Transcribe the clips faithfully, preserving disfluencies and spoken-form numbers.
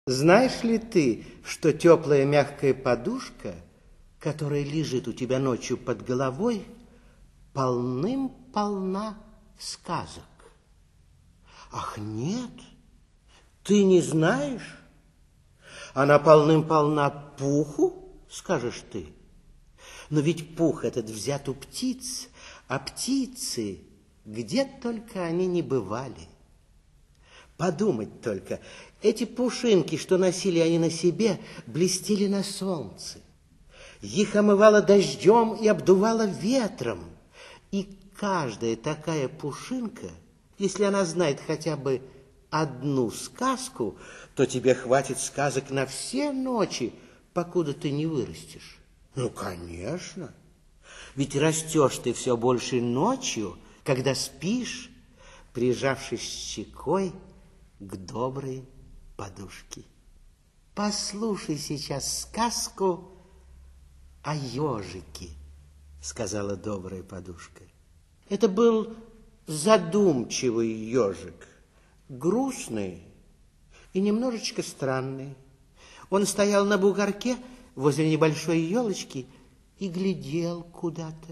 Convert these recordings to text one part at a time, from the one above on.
Знаешь ли ты, что теплая мягкая подушка, которая лежит у тебя ночью под головой, полным-полна сказок? Ах, нет, ты не знаешь? Она полным-полна пуху, скажешь ты. Но ведь пух этот взят у птиц, а птицы, где только они не бывали. Подумать только, эти пушинки, что носили они на себе, блестели на солнце. Их омывало дождем и обдувало ветром. И каждая такая пушинка, если она знает хотя бы одну сказку, то тебе хватит сказок на все ночи, покуда ты не вырастешь. Ну, конечно. Ведь растешь ты все больше ночью, когда спишь, прижавшись щекой к доброй подушке. Послушай сейчас сказку о ежике, сказала добрая подушка. Это был задумчивый ежик, грустный и немножечко странный. Он стоял на бугорке возле небольшой елочки и глядел куда-то.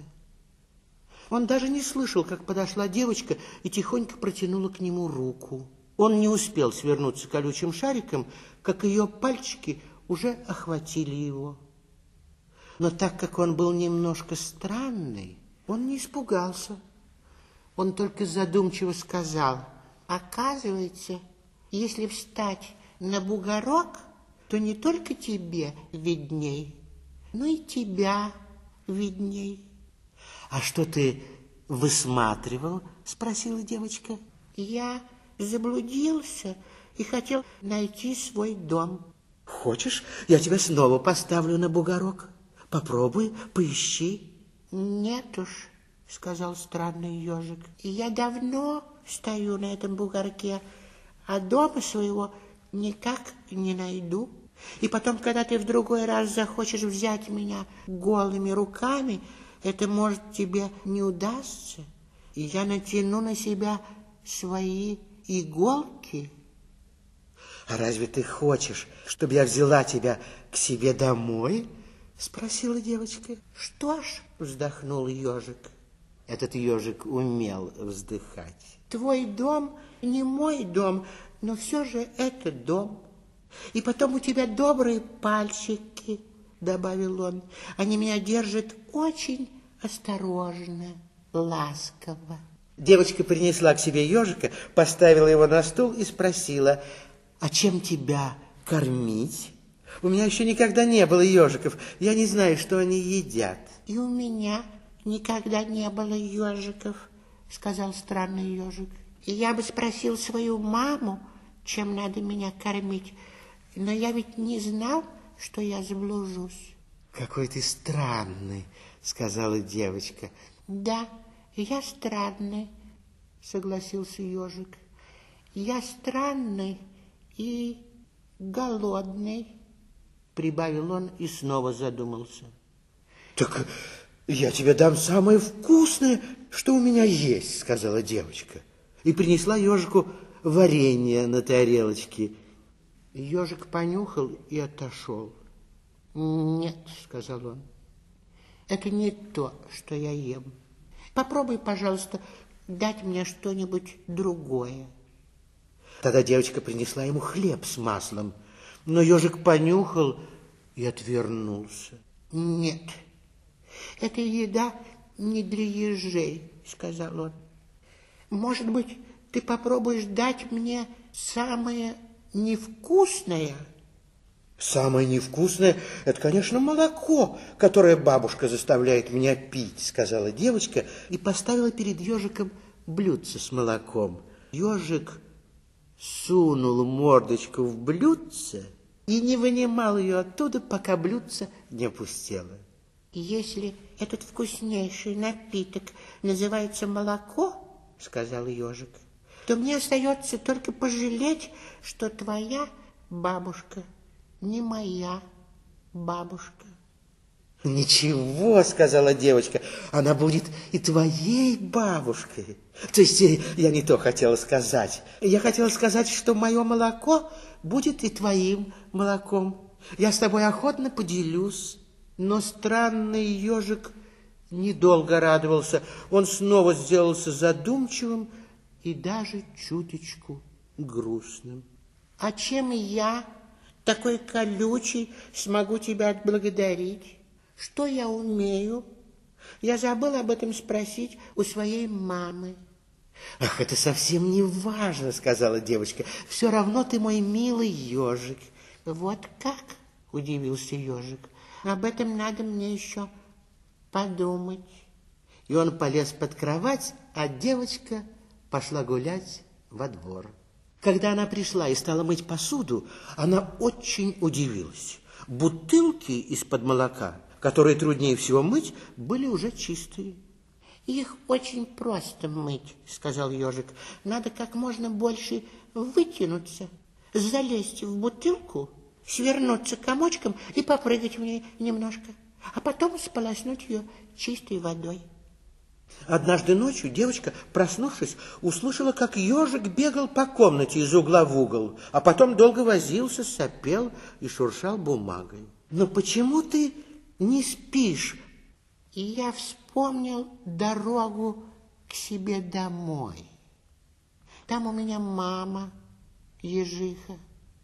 Он даже не слышал, как подошла девочка и тихонько протянула к нему руку. Он не успел свернуться колючим шариком, как ее пальчики уже охватили его. Но так как он был немножко странный, он не испугался. Он только задумчиво сказал: оказывается, если встать на бугорок, то не только тебе видней, но и тебя видней. А что ты высматривал? Спросила девочка. Я заблудился и хотел найти свой дом. Хочешь, я тебя снова поставлю на бугорок? Попробуй, поищи. Нет уж, сказал странный ежик. Я давно стою на этом бугорке, а дома своего никак не найду. И потом, когда ты в другой раз захочешь взять меня голыми руками, это, может, тебе не удастся, и я натяну на себя свои иголки. А разве ты хочешь, чтобы я взяла тебя к себе домой? Спросила девочка. Что ж, вздохнул ежик. Этот ежик умел вздыхать. Твой дом не мой дом, но все же это дом. И потом у тебя добрые пальчики, добавил он. Они меня держат очень осторожно, ласково. Девочка принесла к себе ежика, поставила его на стул и спросила: а чем тебя кормить? У меня еще никогда не было ежиков, я не знаю, что они едят. И у меня никогда не было ежиков, сказал странный ежик. И я бы спросил свою маму, чем надо меня кормить, но я ведь не знал, что я заблужусь. Какой ты странный, сказала девочка. Да, я странный, согласился ежик. Я странный и голодный, прибавил он и снова задумался. Так я тебе дам самое вкусное, что у меня есть, сказала девочка. И принесла ежику варенье на тарелочке. Ежик понюхал и отошел. Нет, сказал он, это не то, что я ем. Попробуй, пожалуйста, дать мне что-нибудь другое. Тогда девочка принесла ему хлеб с маслом, но ежик понюхал и отвернулся. Нет, эта еда не для ежей, сказал он. Может быть, ты попробуешь дать мне самое невкусное? Самое невкусное – это, конечно, молоко, которое бабушка заставляет меня пить, сказала девочка и поставила перед ежиком блюдце с молоком. Ежик сунул мордочку в блюдце и не вынимал ее оттуда, пока блюдце не опустело. Если этот вкуснейший напиток называется молоко, сказал ежик, то мне остается только пожалеть, что твоя бабушка не моя бабушка. Ничего, сказала девочка, она будет и твоей бабушкой. То есть я не то хотела сказать. Я хотела сказать, что мое молоко будет и твоим молоком. Я с тобой охотно поделюсь. Но странный ежик недолго радовался. Он снова сделался задумчивым и даже чуточку грустным. А чем я, такой колючий, смогу тебя отблагодарить? Что я умею? Я забыла об этом спросить у своей мамы. Ах, это совсем не важно, сказала девочка. Все равно ты мой милый ежик. Вот как? Удивился ежик. Об этом надо мне еще подумать. И он полез под кровать, а девочка пошла гулять во двор. Когда она пришла и стала мыть посуду, она очень удивилась. Бутылки из-под молока, которые труднее всего мыть, были уже чистые. Их очень просто мыть, сказал ежик. Надо как можно больше вытянуться, залезть в бутылку, свернуться комочком и попрыгать в ней немножко, а потом сполоснуть ее чистой водой. Однажды ночью девочка, проснувшись, услышала, как ежик бегал по комнате из угла в угол, а потом долго возился, сопел и шуршал бумагой. «Но почему ты не спишь?» И я вспомнил дорогу к себе домой. Там у меня мама ежиха,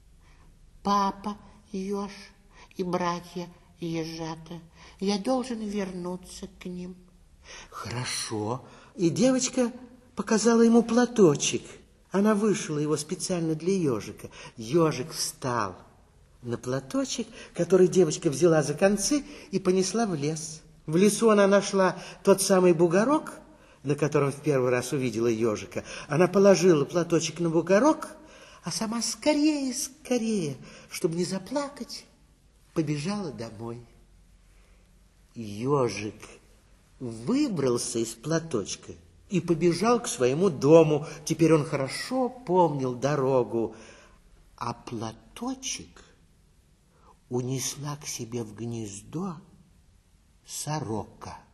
папа еж и братья ежата. Я должен вернуться к ним. Хорошо. И девочка показала ему платочек. Она вышила его специально для ежика. Ежик встал на платочек, который девочка взяла за концы и понесла в лес. В лесу она нашла тот самый бугорок, на котором в первый раз увидела ежика. Она положила платочек на бугорок, а сама скорее, скорее, чтобы не заплакать, побежала домой. Ежик выбрался из платочка и побежал к своему дому. Теперь он хорошо помнил дорогу, а платочек унесла к себе в гнездо сорока.